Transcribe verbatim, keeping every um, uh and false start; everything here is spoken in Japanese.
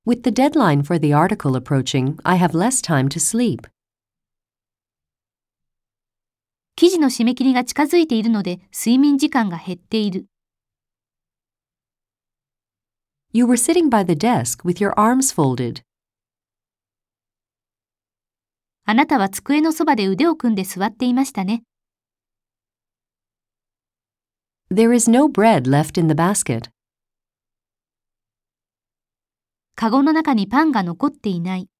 With the deadline for the article approaching, I have less time to sleep. 記事の締め切りが近づいているので睡眠時間が減っている。 You were sitting by the desk with your arms folded. あなたは机のそばで腕を組んで座っていましたね。 There is no bread left in the basket. カゴの中にパンが残っていない。